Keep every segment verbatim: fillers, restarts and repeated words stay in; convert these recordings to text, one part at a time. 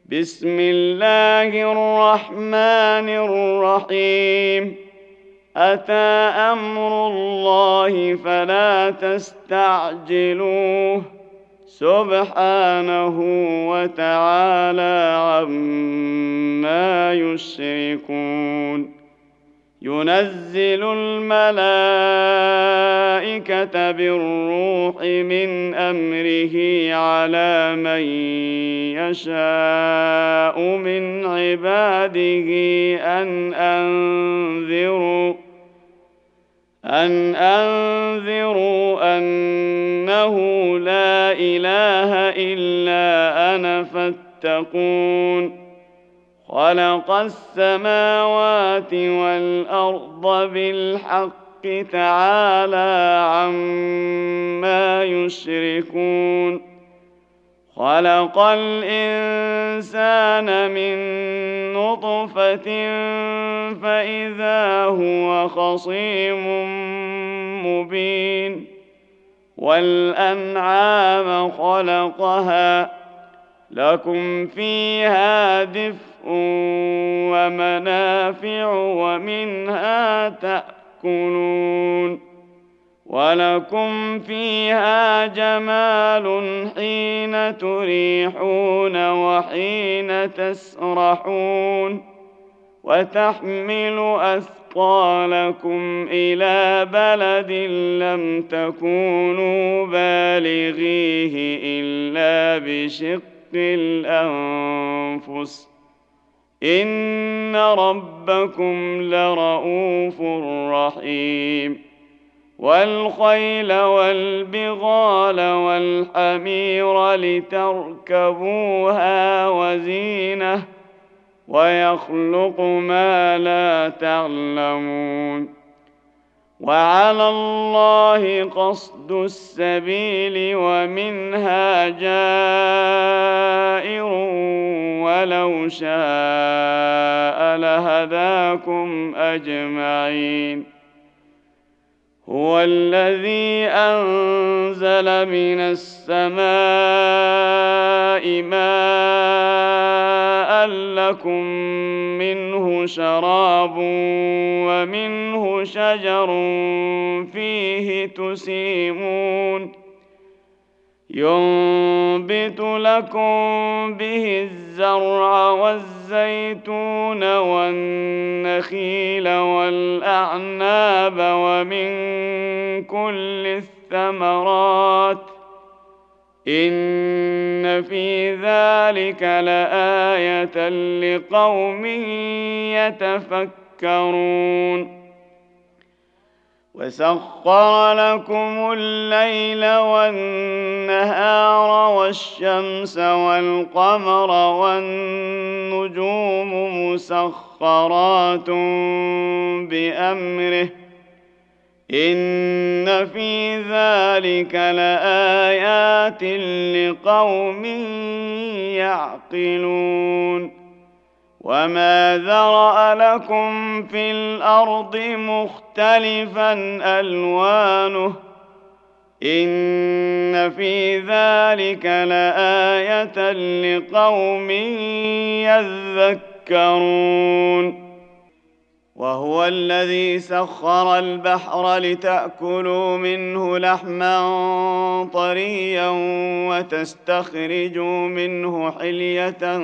بسم الله الرحمن الرحيم أتى أمر الله فلا تستعجلوه سبحانه وتعالى عما يشركون ينزل الملائكة بالروح من أمره على من يشاء من عباده أن أنذروا أن أنذروا أنه لا إله إلا أنا فاتقون خلق السماوات والأرض بالحق تعالى عما يشركون خلق الإنسان من نطفة فإذا هو خصيم مبين والأنعام خلقها لكم فيها دفء ومنافع ومنها تأكلون ولكم فيها جمال حين تريحون وحين تسرحون وتحمل أثقالكم إلى بلد لم تكونوا بالغيه إلا بشق الأنفس إن ربكم لرؤوف رحيم والخيل والبغال والحمير لتركبوها وزينة ويخلق ما لا تعلمون وعلى الله قصد السبيل ومنها جائر ولو شاء لهداكم أجمعين هو الذي أنزل من السماء ماء لكم منه شراب ومنه شجر فيه تسيمون ينبت لكم به الزرع والزيتون والنخيل والأعناب ومن كل الثمرات إن في ذلك لآية لقوم يتفكرون وسخر لكم الليل والنهار والشمس والقمر والنجوم مسخرات بأمره إن في ذلك لآيات لقوم يعقلون وما ذرأ لكم في الأرض مختلفا ألوانه إن في ذلك لآية لقوم يذكرون وهو الذي سخر البحر لتأكلوا منه لحما طريا وتستخرجوا منه حلية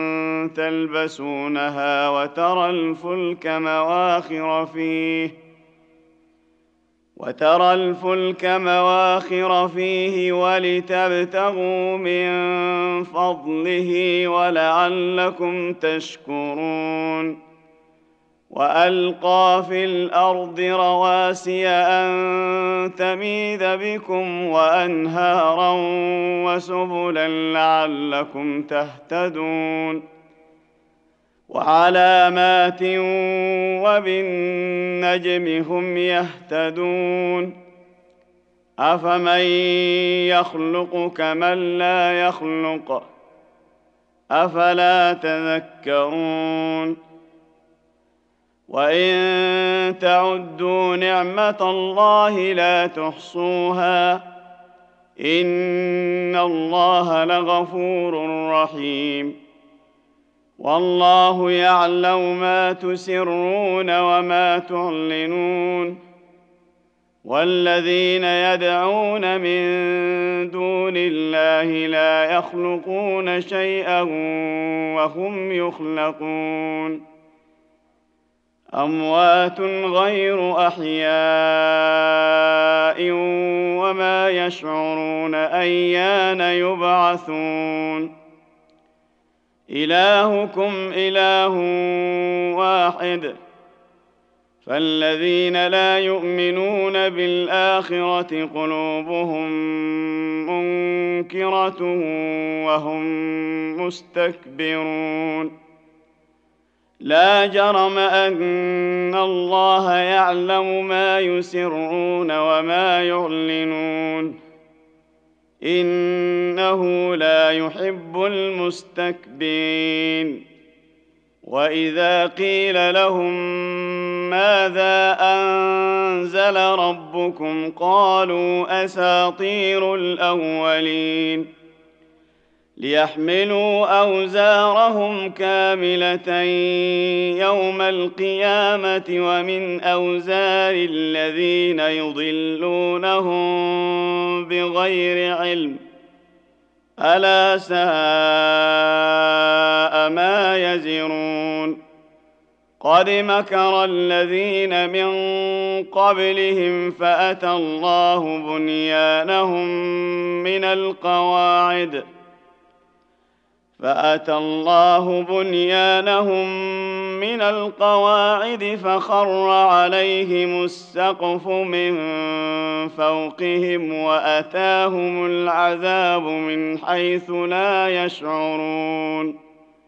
تلبسونها وترى الفلك مواخر فيه وترى الفلك مواخر فيه ولتبتغوا من فضله ولعلكم تشكرون وألقى في الأرض رواسي أن تميد بكم وأنهارا وسبلا لعلكم تهتدون وعلامات وبالنجم هم يهتدون أفمن يخلق كمن لا يخلق أفلا تذكرون وإن تعدوا نعمة الله لا تحصوها إن الله لغفور رحيم والله يعلم ما تسرون وما تعلنون. والذين يدعون من دون الله لا يخلقون شيئا وهم يخلقون، أموات غير أحياء وما يشعرون أيان يبعثون. إلهكم إله واحد، فالذين لا يؤمنون بالآخرة قلوبهم منكرة وهم مستكبرون. لا جرم أن الله يعلم ما يسرون وما يعلنون، إنه لا يحب المستكبرين. وإذا قيل لهم ماذا أنزل ربكم قالوا أساطير الأولين، ليحملوا أوزارهم كاملة يوم القيامة ومن أوزار الذين يضلونهم بغير علم، ألا ساء ما يزرون. قد مكر الذين من قبلهم فأتى الله بنيانهم من القواعد فأتى الله بنيانهم من القواعد فخر عليهم السقف من فوقهم وأتاهم العذاب من حيث لا يشعرون.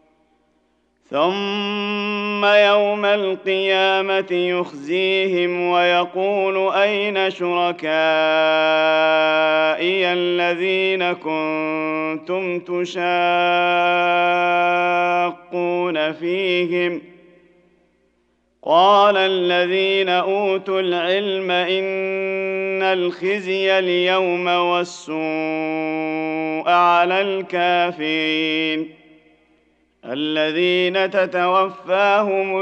ثم يوم القيامة يخزيهم ويقول أين شركائي الذين كنتم تشاقون فيهم؟ قال الذين أوتوا العلم إن الخزي اليوم والسوء على الكافرين الذين تتوفاهم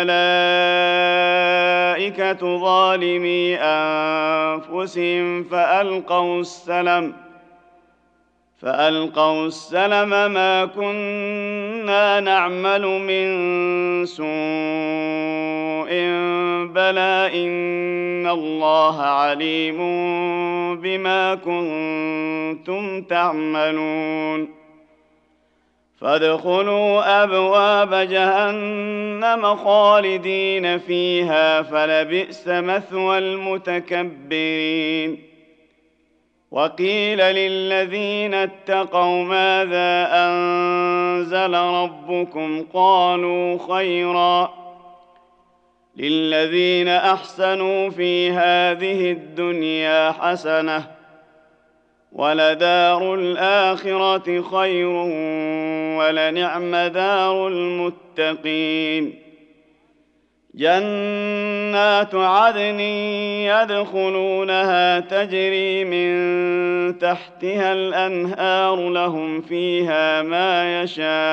الملائكة ظالمي أنفسهم فألقوا السلم فألقوا السلم ما كنا نعمل من سوء بلى إن الله عليم بما كنتم تعملون. فادخلوا أبواب جهنم خالدين فيها فلبئس مثوى المتكبرين. وقيل للذين اتقوا ماذا أنزل ربكم قالوا خيرا للذين أحسنوا في هذه الدنيا حسنة ولدار الآخرة خير ولنعم دار المتقين. جنات عدن يدخلونها تجري من تحتها الأنهار لهم فيها ما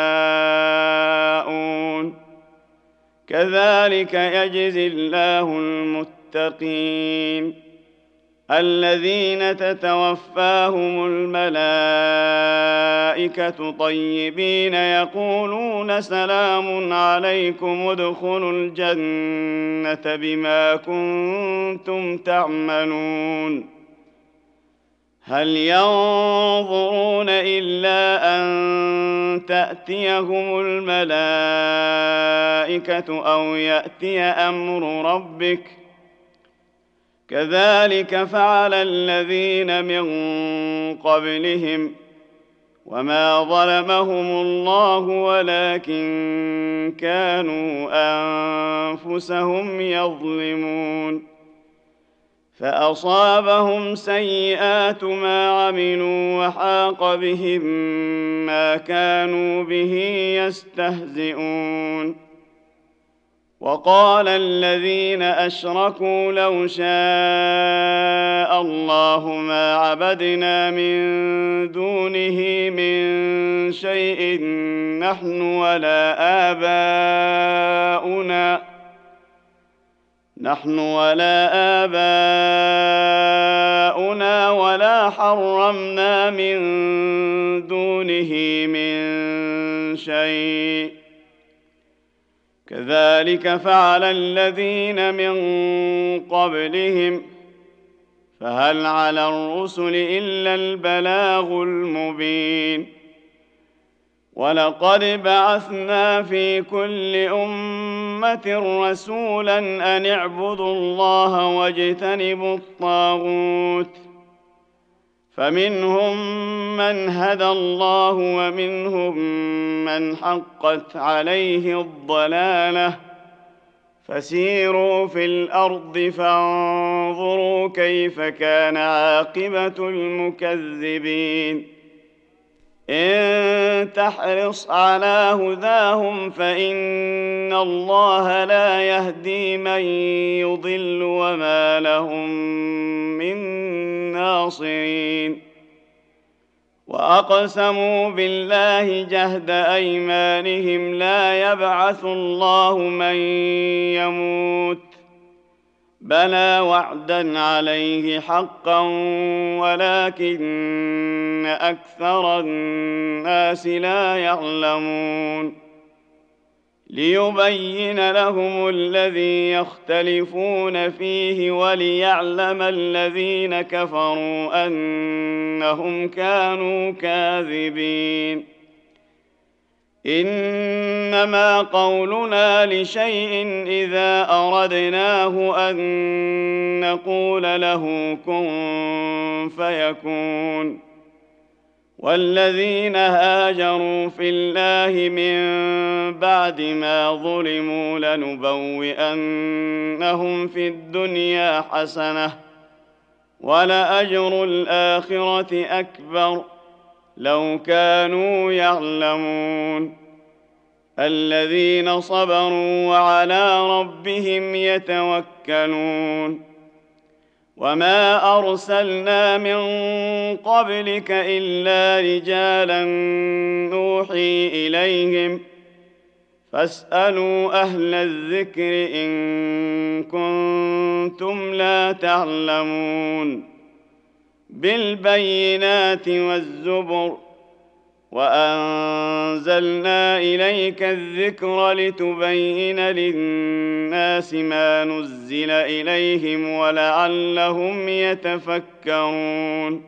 يشاءون كذلك يجزي الله المتقين الذين تتوفاهم الملائكة طيبين يقولون سلام عليكم ادخلوا الجنة بما كنتم تعملون. هل ينظرون إلا أن تأتيهم الملائكة أو يأتي أمر ربك كذلك فعل الذين من قبلهم وما ظلمهم الله ولكن كانوا أنفسهم يظلمون. فأصابهم سيئات ما عملوا وحاق بهم ما كانوا به يستهزئون. وقال الذين أشركوا لو شاء شاء الله ما عبدنا من دونه من شيء نحن ولا آباؤنا نحن ولا آباؤنا ولا حرمنا من دونه من شيء كذلك فعل الذين من قبلهم فهل على الرسل إلا البلاغ المبين ولقد بعثنا في كل أمة رسولا أن اعبدوا الله واجتنبوا الطاغوت فمنهم من هدى الله ومنهم من حقت عليه الضلالة فسيروا في الأرض فانظروا كيف كان عاقبة المكذبين إن تحرص على هداهم فإن الله لا يهدي من يضل وما لهم من ناصرين وأقسموا بالله جهد أيمانهم لا يبعث الله من يموت بلى وعدا عليه حقا ولكن أكثر الناس لا يعلمون ليبين لهم الذي يختلفون فيه وليعلم الذين كفروا أنهم كانوا كاذبين إنما قولنا لشيء إذا أردناه أن نقول له كن فيكون والذين هاجروا في الله من بعد ما ظلموا لنبوئنهم في الدنيا حسنة ولأجر الآخرة أكبر لو كانوا يعلمون الذين صبروا وعلى ربهم يتوكلون وما أرسلنا من قبلك إلا رجالا نوحي إليهم فاسألوا أهل الذكر إن كنتم لا تعلمون بالبينات والزبر وأنزلنا إليك الذكر لتبين للناس ما نزل إليهم ولعلهم يتفكرون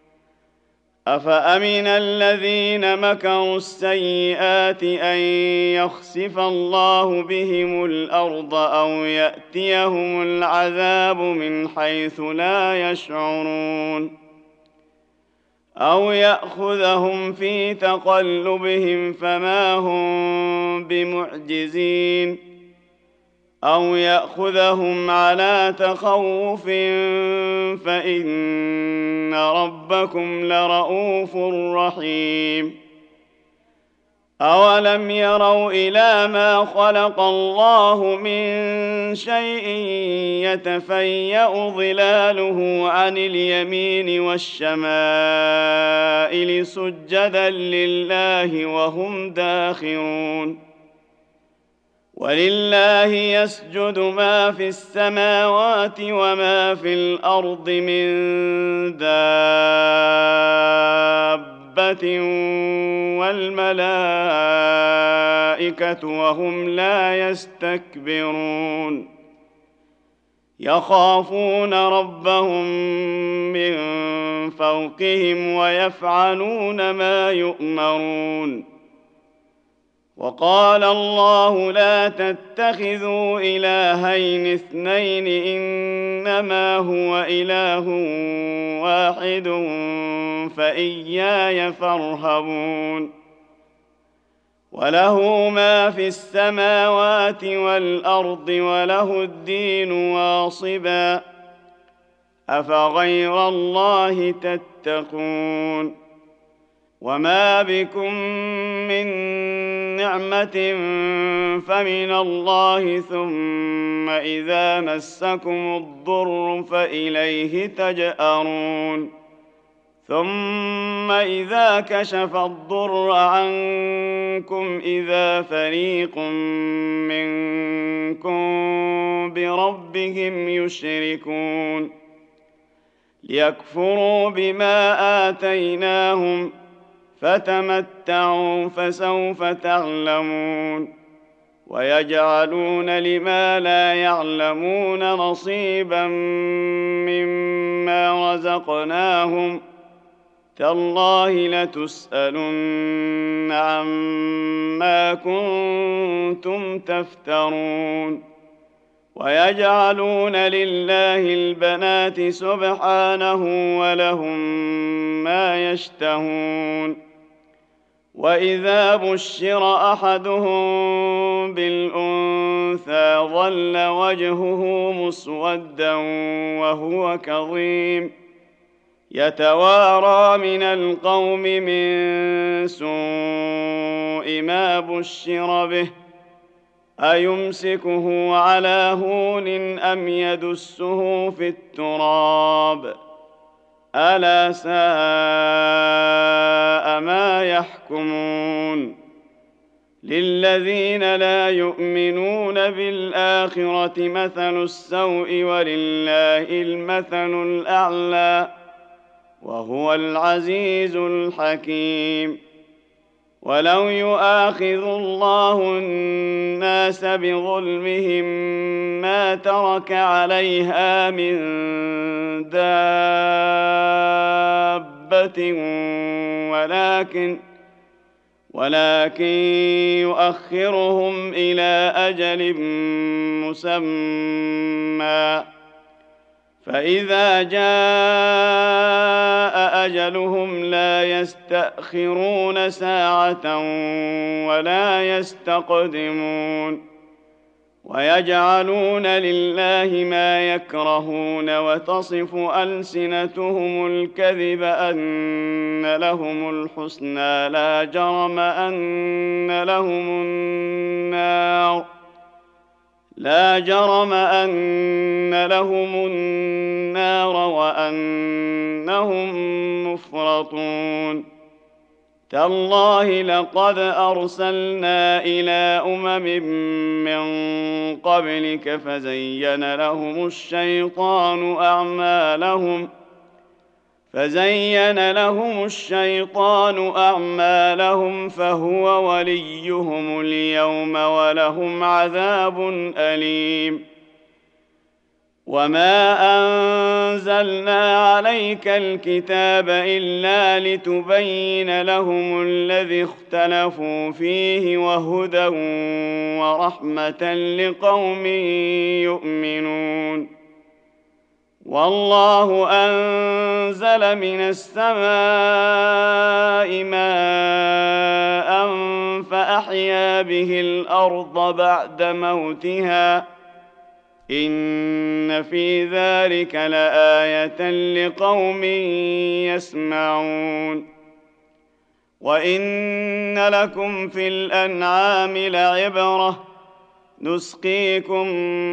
أفأمن الذين مكروا السيئات أن يخسف الله بهم الأرض أو يأتيهم العذاب من حيث لا يشعرون أو يأخذهم في تقلبهم فما هم بمعجزين أو يأخذهم على تخوف فإن ربكم لرؤوف رحيم أولم يروا إلى ما خلق الله من شيء يتفيأ ظلاله عن اليمين والشمائل سجدا لله وهم داخرون ولله يسجد ما في السماوات وما في الأرض من دابة والملائكة وهم لا يستكبرون يخافون ربهم من فوقهم ويفعلون ما يؤمرون وقال الله لا تتخذوا إلهين اثنين إنما هو إله واحد فإياي فارهبون وله ما في السماوات والأرض وله الدين واصبا أفغير الله تتقون وما بكم من نعمة فمن الله ثم إذا مسكم الضر فإليه تجأرون ثم إذا كشف الضر عنكم إذا فريق منكم بربهم يشركون ليكفروا بما آتيناهم فتمتعوا فسوف تعلمون ويجعلون لما لا يعلمون نصيبا مما رزقناهم تالله لتسألن عما كنتم تفترون ويجعلون لله البنات سبحانه ولهم ما يشتهون وإذا بشر أحدهم بالأنثى ظل وجهه مسودا وهو كظيم يتوارى من القوم من سوء ما بشر به أيمسكه على هون أم يدسه في التراب ألا ساء ما يحكمون للذين لا يؤمنون بالآخرة مثل السوء ولله المثل الأعلى وهو العزيز الحكيم ولو يؤاخذ الله الناس بظلمهم ما ترك عليها من دابة ولكن ولكن يؤخرهم إلى أجل مسمى فإذا جاء أجلهم لا يستأخرون ساعة ولا يستقدمون ويجعلون لله ما يكرهون وتصف ألسنتهم الكذب أن لهم الحسنى لا جرم أن لهم النار لا جرم أن لهم النار وأنهم مفرطون تالله لقد أرسلنا إلى أمم من قبلك فزين لهم الشيطان أعمالهم فزين لهم الشيطان أعمالهم فهو وليهم اليوم ولهم عذاب أليم وما أنزلنا عليك الكتاب إلا لتبين لهم الذي اختلفوا فيه وهدى ورحمة لقوم يؤمنون والله أنزل من السماء ماء فأحيا به الأرض بعد موتها إن في ذلك لآية لقوم يسمعون وإن لكم في الأنعام لعبرة نسقيكم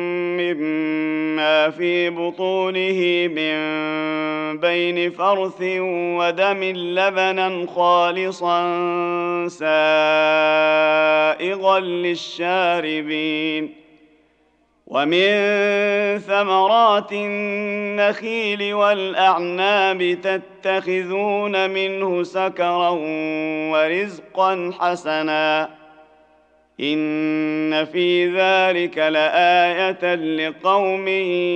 مما في بطونه من بين فرث ودم لبنا خالصا سائغا للشاربين ومن ثمرات النخيل والأعناب تتخذون منه سكرا ورزقا حسنا إن في ذلك لآية لقوم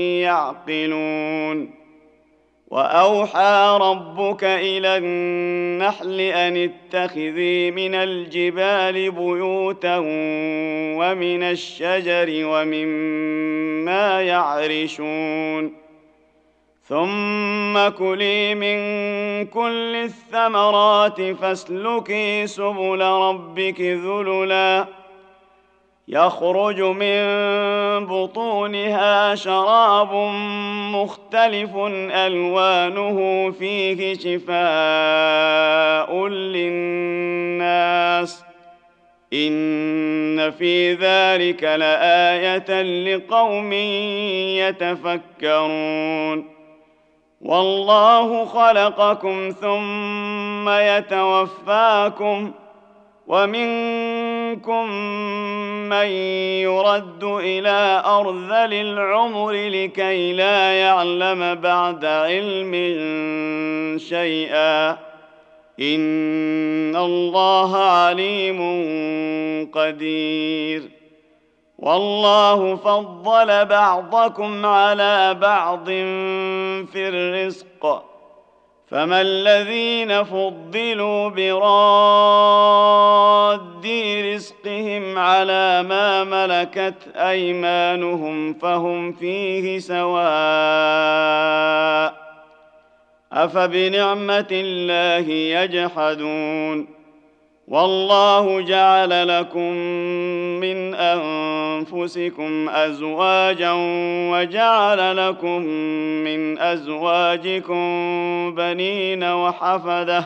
يعقلون وأوحى ربك إلى النحل أن اتخذي من الجبال بيوتا ومن الشجر ومما يعرشون ثم كلي من كل الثمرات فاسلكي سبل ربك ذللا يخرج من بطونها شراب مختلف ألوانه فيه شفاء للناس إن في ذلك لآية لقوم يتفكرون والله خلقكم ثم يتوفاكم ومنكم من يرد إلى أرذل العمر لكي لا يعلم بعد علم شيئا إن الله عليم قدير والله فضل بعضكم على بعض في الرزق فما الذين فضلوا براد رزقهم على ما ملكت أيمانهم فهم فيه سواء أفبنعمة الله يجحدون والله جعل لكم من أنفسكم أزواجا وجعل لكم من أزواجكم بنين وحفدة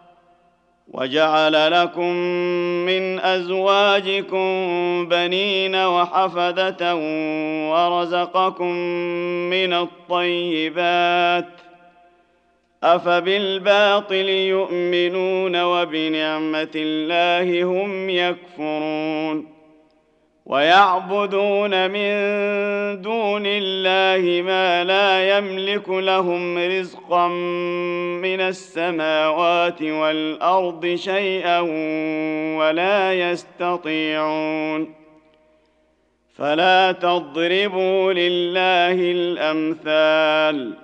وجعل لكم من أزواجكم بنين وحفدة ورزقكم من الطيبات أفبالباطل يؤمنون وبنعمة الله هم يكفرون ويعبدون من دون الله ما لا يملك لهم رزقا من السماوات والأرض شيئا ولا يستطيعون فلا تضربوا لله الأمثال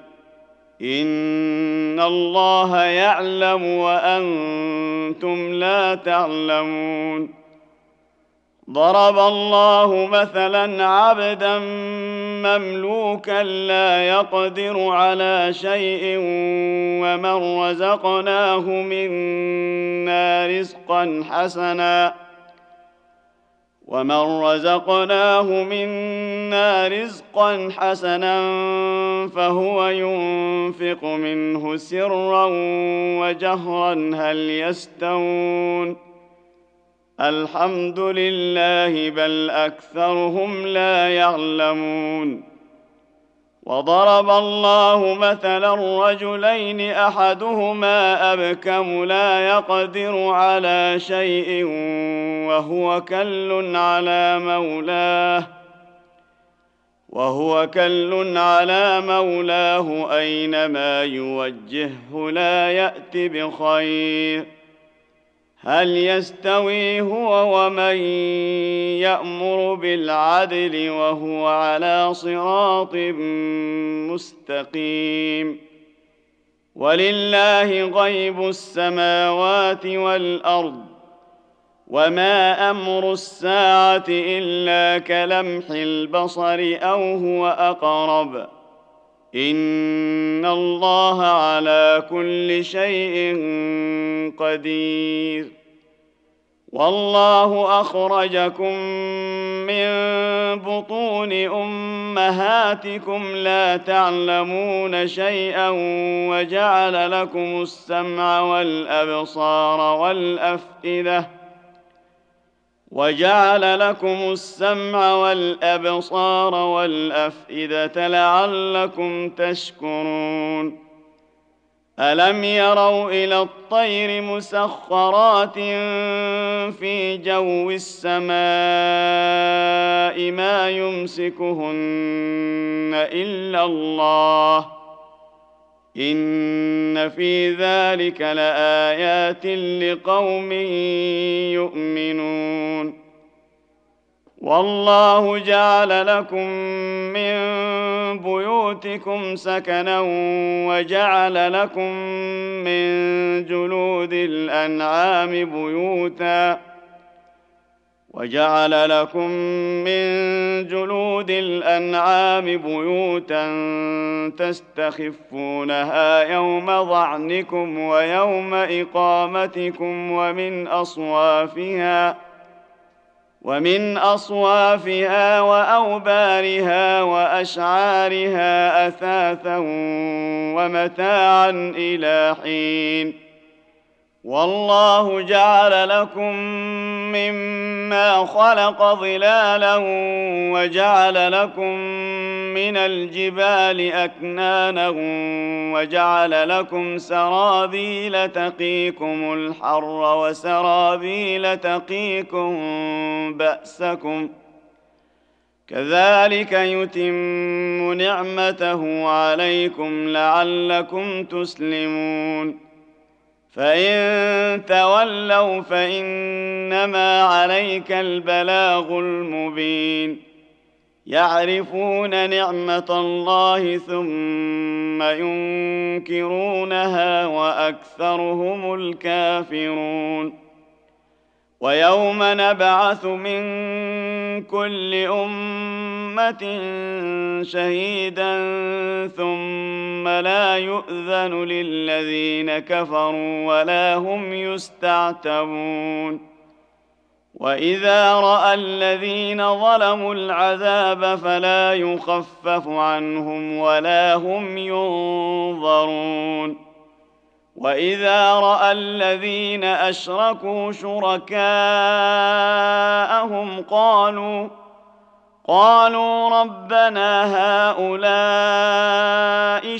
إن الله يعلم وأنتم لا تعلمون ضرب الله مثلا عبدا مملوكا لا يقدر على شيء ومن رزقناه منا رزقا حسنا ومن رزقناه منا رزقا حسنا فهو ينفق منه سرا وجهرا هل يستوون الحمد لله بل أكثرهم لا يعلمون وضرب الله مثلا رجلين أحدهما أبكم لا يقدر على شيء وهو كل على مولاه وهو كل على مولاه أينما يوجهه لا يأت بخير هل يستوي هو ومن يأمر بالعدل وهو على صراط مستقيم ولله غيب السماوات والأرض وما أمر الساعة إلا كلمح البصر أو هو أقرب إن الله على كل شيء قدير والله أخرجكم من بطون أمهاتكم لا تعلمون شيئا وجعل لكم السمع والأبصار والأفئدة وجعل لكم السمع والأبصار والأفئدة لعلكم تشكرون ألم يروا إلى الطير مسخرات في جو السماء ما يمسكهن إلا الله إن في ذلك لآيات لقوم يؤمنون والله جعل لكم من بيوتكم سكنا وجعل لكم من جلود الأنعام بيوتا وجعل لكم من جلود الأنعام بيوتا تستخفونها يوم ظعنكم ويوم إقامتكم ومن أصوافها ومن أصوافها وأوبارها وأشعارها أثاثا ومتاعا إلى حين. والله جعل لكم مما خلق ظلالا وجعل لكم من الجبال أكنانا وجعل لكم سرابيل تقيكم الحر وسرابيل تقيكم بأسكم كذلك يتم نعمته عليكم لعلكم تسلمون. فإن تولوا فإنما عليك البلاغ المبين. يعرفون نعمة الله ثم ينكرونها وأكثرهم الكافرون. ويوم نبعث من كل أمة شهيدا ثم لا يؤذن للذين كفروا ولا هم يستعتبون. وإذا رأى الذين ظلموا العذاب فلا يخفف عنهم ولا هم ينظرون. وإذا رأى الذين أشركوا شركاءهم قالوا قالوا ربنا هؤلاء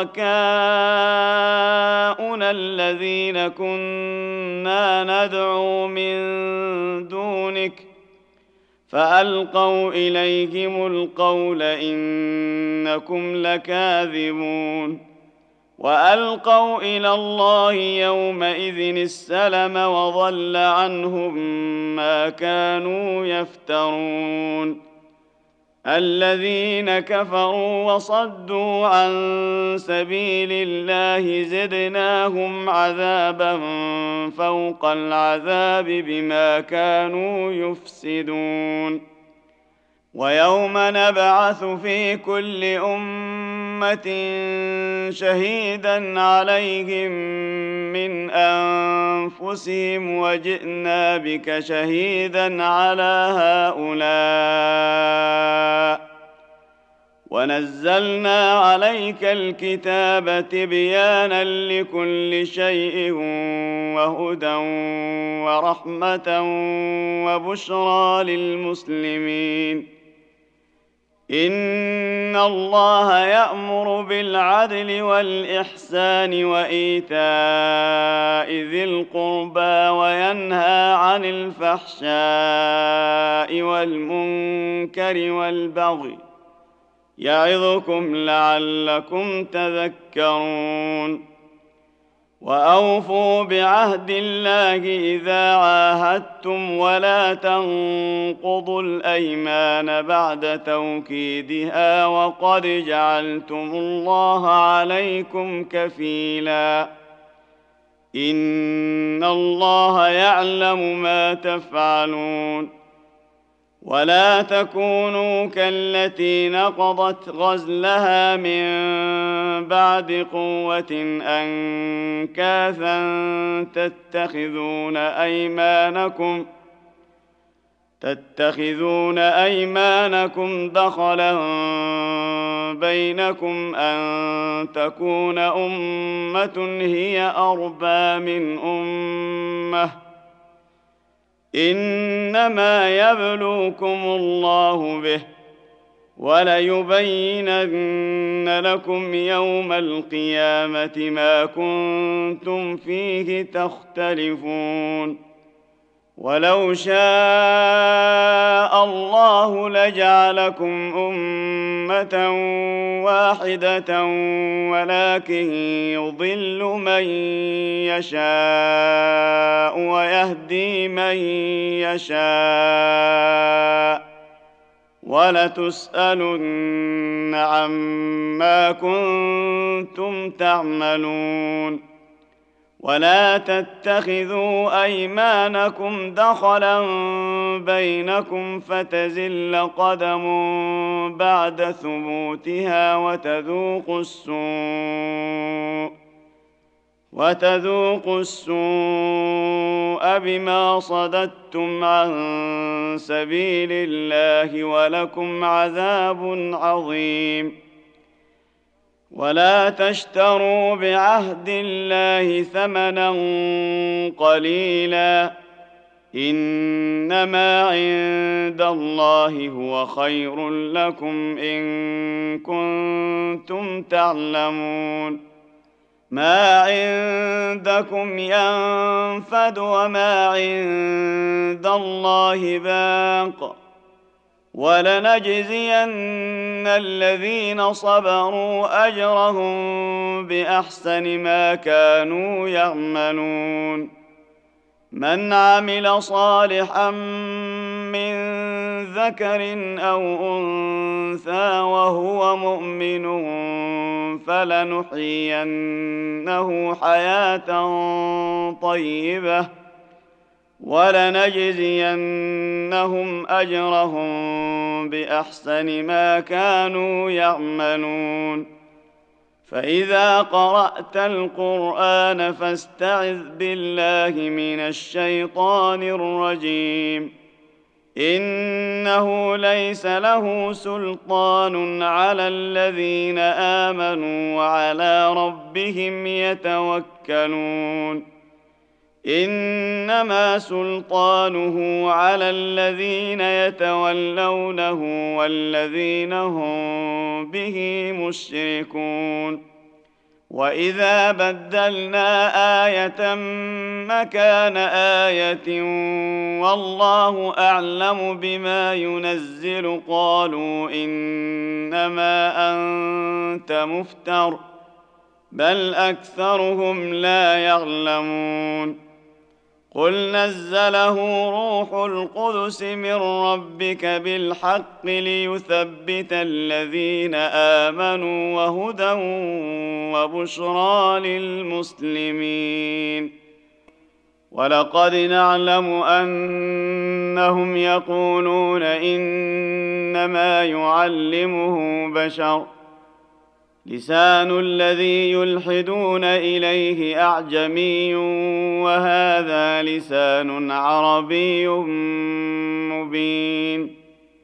شركاؤنا الذين كنا ندعو من دونك فألقوا إليهم القول إنكم لكاذبون. وألقوا إلى الله يومئذ السلم وضل عنهم ما كانوا يفترون. الذين كفروا وصدوا عن سبيل الله زدناهم عذابا فوق العذاب بما كانوا يفسدون. ويوم نبعث في كل أمة شهيدا عليهم من أنفسهم وجئنا بك شهيدا على هؤلاء ونزلنا عليك الكتاب تبيانا لكل شيء وهدى ورحمة وبشرى للمسلمين. إن الله يأمر بالعدل والإحسان وإيتاء ذي القربى وينهى عن الفحشاء والمنكر والبغي يعظكم لعلكم تذكرون. وأوفوا بعهد الله إذا عاهدتم ولا تنقضوا الأيمان بعد توكيدها وقد جعلتم الله عليكم كفيلا. إن الله يعلم ما تفعلون. ولا تكونوا كالتي نقضت غزلها من بعد قوة أنكاثا تتخذون أيمانكم تتخذون أيمانكم دخلا بينكم أن تكون أمة هي أربى من أمة إنما يبلوكم الله به وليبينن لكم يوم القيامة ما كنتم فيه تختلفون. ولو شاء الله لجعلكم أمة واحدة ولكن يضل من يشاء ويهدي من يشاء ولتسألن عما كنتم تعملون. ولا تتخذوا أيمانكم دخلا بينكم فتزل قدم بعد ثبوتها وتذوقوا السوء وتذوقوا السوء بما صددتم عن سبيل الله ولكم عذاب عظيم. ولا تشتروا بعهد الله ثمنا قليلا، إنما عند الله هو خير لكم إن كنتم تعلمون. ما عندكم ينفد وما عند الله باق، ولنجزين الذين صبروا أجرهم بأحسن ما كانوا يعملون. من عمل صالحا من ذكر أو أنثى وهو مؤمن فلنحيينه حياة طيبة ولنجزينهم أجرهم بأحسن ما كانوا يعملون. فإذا قرأت القرآن فاستعذ بالله من الشيطان الرجيم، إنه ليس له سلطان على الذين آمنوا وعلى ربهم يتوكلون. إنما سلطانه على الذين يتولونه والذين هم به مشركون. وإذا بدلنا آية مكان آية والله أعلم بما ينزل قالوا إنما أنت مفتر بل أكثرهم لا يعلمون. قل نزله روح القدس من ربك بالحق ليثبت الذين آمنوا وهدى وبشرى للمسلمين. ولقد نعلم أنهم يقولون إنما يعلمه بشر، لسان الذي يلحدون إليه أعجمي وهذا لسان عربي مبين.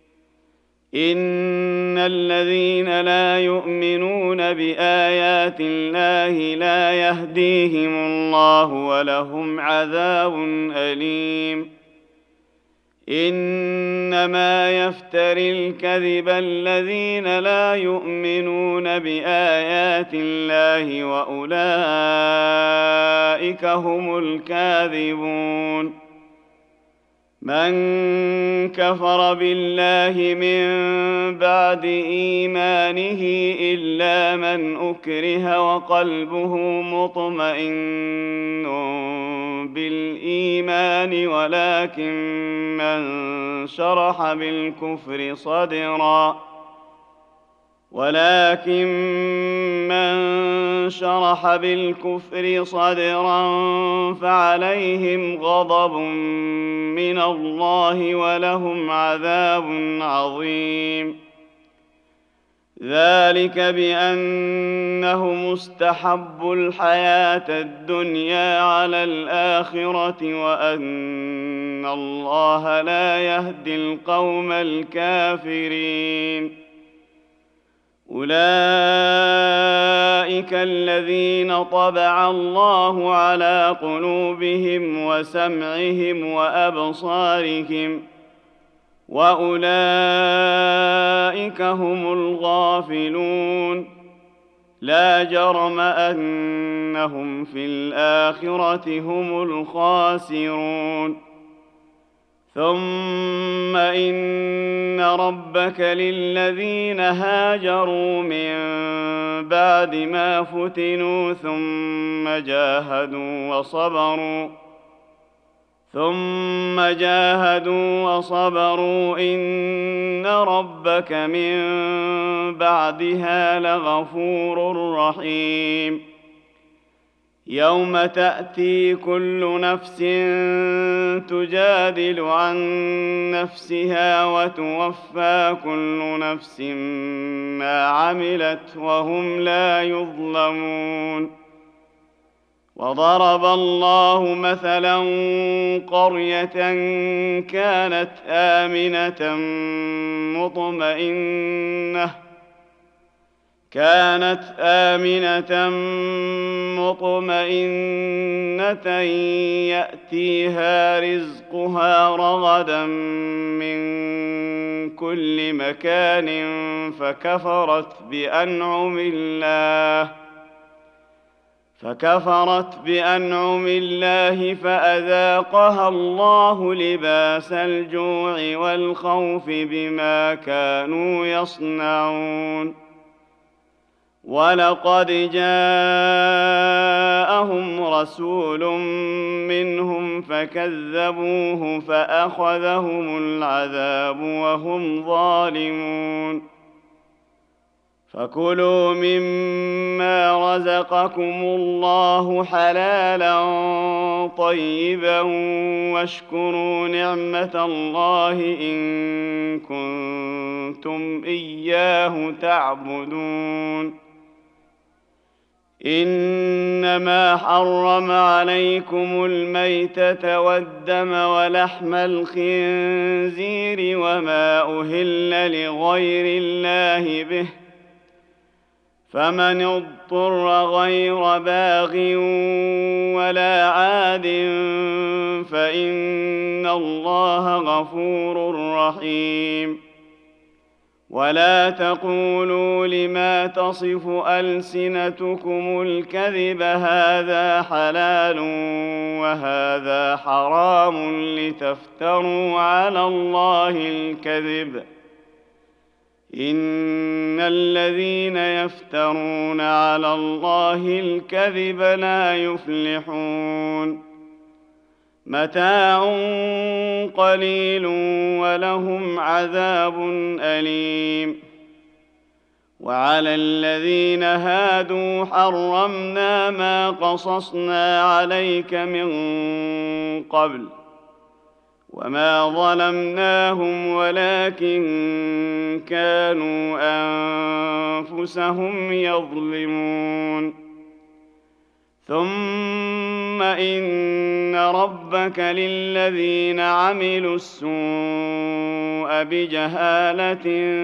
إن الذين لا يؤمنون بآيات الله لا يهديهم الله ولهم عذاب أليم. إنما يفتري الكذب الذين لا يؤمنون بآيات الله وأولئك هم الكاذبون. من كفر بالله من بعد إيمانه إلا من أكره وقلبه مطمئن بالإيمان ولكن من شرح بالكفر صدرا ولكن من شرح بالكفر صدرا فعليهم غضب من الله ولهم عذاب عظيم. ذلك بأنهم استحبوا الحياة الدنيا على الآخرة وأن الله لا يهدي القوم الكافرين. أولئك الذين طبع الله على قلوبهم وسمعهم وأبصارهم وأولئك هم الغافلون. لا جرم أنهم في الآخرة هم الخاسرون. ثم إن ربك للذين هاجروا من بعد ما فتنوا ثم جاهدوا وصبروا ثم جاهدوا وصبروا إن ربك من بعدها لغفور رحيم. يوم تأتي كل نفس تجادل عن نفسها وتوفى كل نفس ما عملت وهم لا يظلمون. وضرب الله مثلا قرية كانت آمنة مطمئنة كانت آمنة مطمئنة يأتيها رزقها رغدا من كل مكان فكفرت بأنعم الله فكفرت بأنعم الله فأذاقها الله لباس الجوع والخوف بما كانوا يصنعون ولقد جاءهم رسول منهم فكذبوه فأخذهم العذاب وهم ظالمون فكلوا مما رزقكم الله حلالا طيبا واشكروا نعمة الله إن كنتم إياه تعبدون إنما حرم عليكم الميتة والدم ولحم الخنزير وما أهل لغير الله به فمن اضطر غير باغ ولا عاد فإن الله غفور رحيم ولا تقولوا لما تصف ألسنتكم الكذب هذا حلال وهذا حرام لتفتروا على الله الكذب إن الذين يفترون على الله الكذب لا يفلحون متاع قليل ولهم عذاب أليم وعلى الذين هادوا حرمنا ما قصصنا عليك من قبل وما ظلمناهم ولكن كانوا أنفسهم يظلمون ثم إن ربك للذين عملوا السوء بجهالة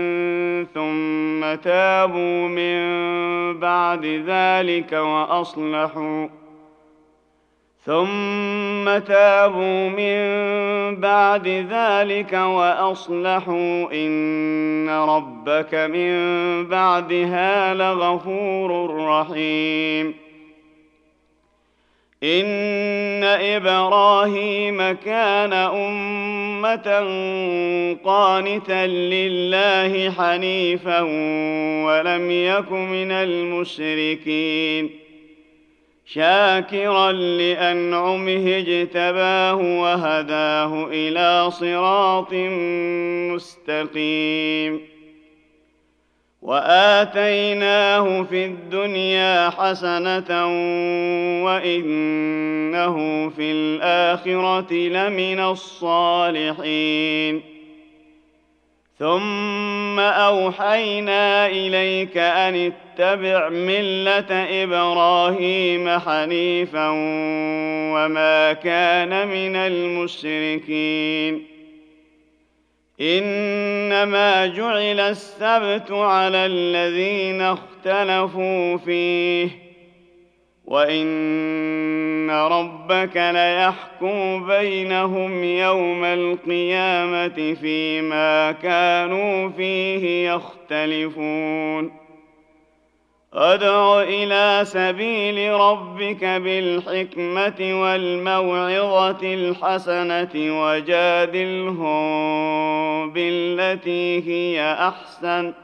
ثم تابوا من بعد ذلك وأصلحوا ثم تابوا من بعد ذلك وأصلحوا إن ربك من بعدها لغفور رحيم إن إبراهيم كان أمة قانتا لله حنيفا ولم يك من المشركين شاكرا لأنعمه اجتباه وهداه إلى صراط مستقيم وآتيناه في الدنيا حسنة وإنه في الآخرة لمن الصالحين ثم أوحينا إليك أن اتبع ملة إبراهيم حنيفا وما كان من المشركين إنما جعل السبت على الذين اختلفوا فيه وإن ربك ليحكم بينهم يوم القيامة فيما كانوا فيه يختلفون ادع إلى سبيل ربك بالحكمة والموعظة الحسنة وجادلهم بالتي هي أحسن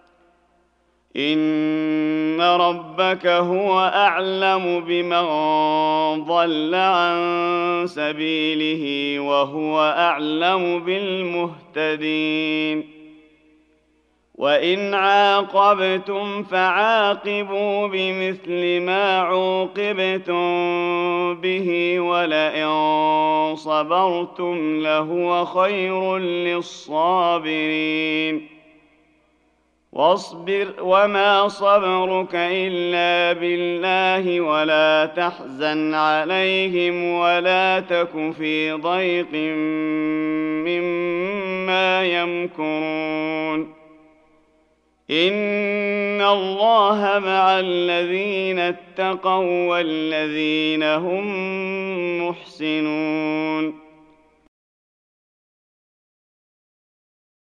إن ربك هو أعلم بمن ضل عن سبيله وهو أعلم بالمهتدين وإن عاقبتم فعاقبوا بمثل ما عوقبتم به ولئن صبرتم لهو خير للصابرين واصبر وما صبرك إلا بالله ولا تحزن عليهم ولا تك في ضيق مما يمكرون إن الله مع الذين اتقوا والذين هم محسنون